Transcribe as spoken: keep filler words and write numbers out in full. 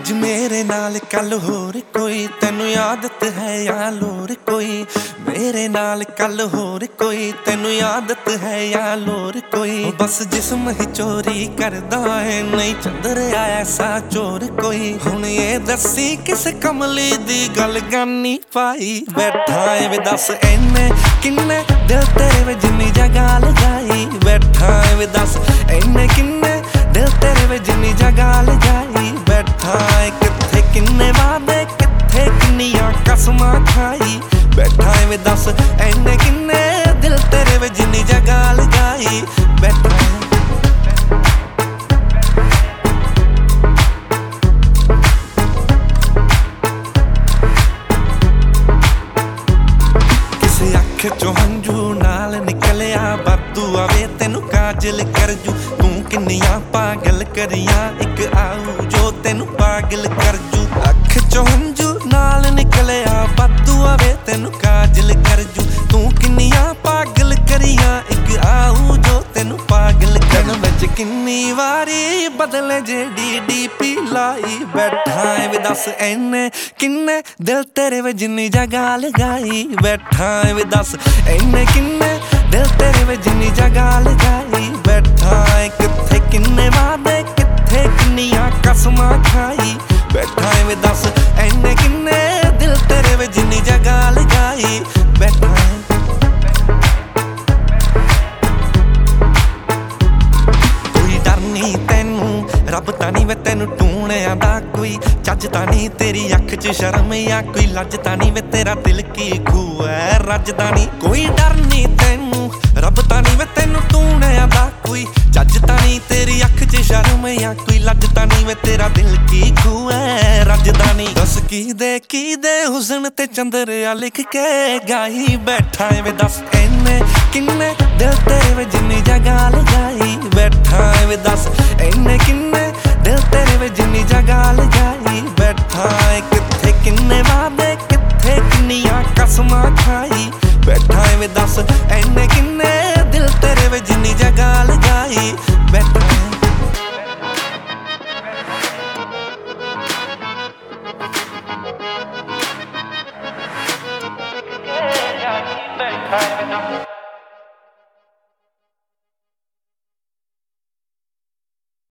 ਅੱਜ ਮੇਰੇ ਨਾਲ ਕੱਲ ਹੋਰ ਕੋਈ, ਤੈਨੂੰ ਆਦਤ ਹੈ ਜਾਂ ਲੋਰ ਕੋਈ। ਮੇਰੇ ਨਾਲ ਕੱਲ ਹੋਰ ਕੋਈ, ਤੈਨੂੰ ਆਦਤ ਹੈ ਜਾਂ ਲੋਰ ਕੋਈ। ਬਸ ਜਿਸਮ ਹੀ ਚੋਰੀ ਕਰਦਾ ਹੈ, ਨਹੀਂ ਚੰਦਰਿਆ ਐਸਾ ਚੋਰ ਕੋਈ। ਹੁਣ ਇਹ ਦੱਸੀ ਕਿਸ ਕਮਲੀ ਦੀ ਗੱਲ ਗਾਨੀ ਪਾਈ ਬੈਠਾ ਏ ਵੇ, ਦੱਸ ਇਹਨੇ ਕਿੰਨੇ ਦਿਲ ਤੇਰੇ ਵੇ ਜਿੰਨੀ ਜਗ੍ਹਾ ਲਗਾਈ ਬੈਠਾ ਏ ਵੇ, ਦੱਸ ਇਹਨੇ ਕਿੰਨੇ ਦਿਲ ਤੇਰੇ ਵੇ ਜਿੰਨੀ ਜਗ੍ਹਾ ਲਗਾਈ ਬੈਠਾ ਏ। ਕਿੱਥੇ ਕਿੰਨੇ ਵਾਦੇ, ਕਿੱਥੇ ਕਿੰਨੀਆਂ ਕਸਮਾਂ ਖਾਈ ਬੈਠਾ ਏ ਵੇ, ਦੱਸ ਇਹਨੇ ਕਿੰਨੇ ਦਿਲ ਤੇਰੇ ਵੇ ਜਿੰਨੀ ਜਗ੍ਹਾ ਲਗਾਈ ਬੈਠਾ ਏ। ਚੋ ਹੰਝੂ ਨਾਲ ਨਿਕਲਿਆ ਬਾਦੂ ਆਵੇ, ਤੈਨੂੰ ਕਾਜਲ ਕਰ ਜੂ। ਤੂੰ ਕਿੰਨੀਆਂ ਪਾਗਲ ਕਰੀਆਂ, ਇੱਕ ਆਊ ਜੋ ਤੈਨੂੰ ਪਾਗਲ ਕਰ ਜੂ। ਅੱਖ ਚੋ ਹੰਝੂ ਨਾਲ ਨਿਕਲਿਆ ਬਾਦੂ ਆਵੇ, ਤੈਨੂੰ ਕਾਜਲ ਕਰ ਜੂ। ਤੂੰ ਕਿੰਨੀਆਂ ਪਾਗਲ ਕਰੀਆਂ, ਇੱਕ ਆਊ ਜੋ ਤੈਨੂੰ ਪਾਗਲ ਕਰ। ਵਿੱਚ ਕਿੰਨੀ ਵਾਰੀ ਬਦਲੇ ਜਿਹੜੀ ਡੀ ਪੀ ਲਾਈ ਬੈਠਾ ਏ ਵੇ, ਦੱਸ ਇਹਨੇ ਕਿੰਨੇ ਦਿਲ ਤੇਰੇ ਵੇ ਜਿੰਨੀ ਜਗ੍ਹਾ ਲਗਾਈ ਬੈਠਾ ਏ ਵੇ, ਦੱਸ ਇਹਨੇ ਕਿੰਨੇ ਦਿਲ ਤੇਰੇ ਵੇ ਜਿੰਨੀ ਜਗ੍ਹਾ ਲਗਾਈ ਬੈਠਾ ਏ। ਕਿੱਥੇ ਕਿੰਨੇ ਵਾਦੇ, ਕਿੱਥੇ ਕਿੰਨੀਆਂ ਕਸਮਾਂ ਖਾਈ ਬੈਠਾ ਏ ਵੇ, ਦੱਸ ਇਹਨੇ ਕਿੰਨੇ ਦਿਲ ਤੇਰੇ ਵੇ ਜਿੰਨੀ ਜਗ੍ਹਾ ਲਗਾਈ ਬੈਠਾ ਏ। ਰੱਬ ਤਾਂ ਨੀ ਵੇ ਤੈਨੂੰ ਟੂਣਿਆਂ ਦਾ ਕੋਈ, ਚੱਜ ਤਾਂ ਨੀ ਤੇਰੀ ਅੱਖ ਚ ਸ਼ਰਮ ਆ ਕੋਈ, ਲੱਜ ਤਾਂ ਨੀ ਵੇ ਤੇਰਾ ਦਿਲ ਕੀ ਖੂਹ ਐ ਰੱਜਦਾ ਨੀ। ਕੋਈ ਡਰ ਨੀ ਤੈਨੂੰ, ਰੱਬ ਤਾਂ ਨੀ ਵੇ ਤੈਨੂੰ ਟੂਣਿਆਂ ਦਾ ਕੋਈ, ਚੱਜ ਤਾਂ ਨੀ ਤੇਰੀ ਅੱਖ ਚ ਸ਼ਰਮ ਆ ਕੋਈ, ਲੱਜ ਤਾਂ ਨੀ ਵੇ ਤੇਰਾ ਦਿਲ ਕੀ ਖੂਹ ਐ ਰੱਜਦਾ ਨੀ। ਦੱਸ ਕਿਹਦੇ ਕਿਹਦੇ ਹੁਸਨ ਤੇ ਚੰਦਰਿਆ ਲਿਖ ਕੇ ਗਾਈ ਬੈਠਾ ਏ ਵੇ, ਦੱਸ ਇਹਨੇ ਕਿੰਨੇ ਦਿਲ ਤੇਰੇ ਵੇ ਜਿੰਨੀ ਜਗ੍ਹਾ ਲਗਾਈ ਬੈਠਾ ਏ ਵੇ, ਦੱਸ ਇਹਨੇ ਕਿੰਨੇ ਦਿਲ ਤੇਰੇ ਵੇ ਜਿੰਨੀ ਜਗ੍ਹਾ ਲਗਾਈ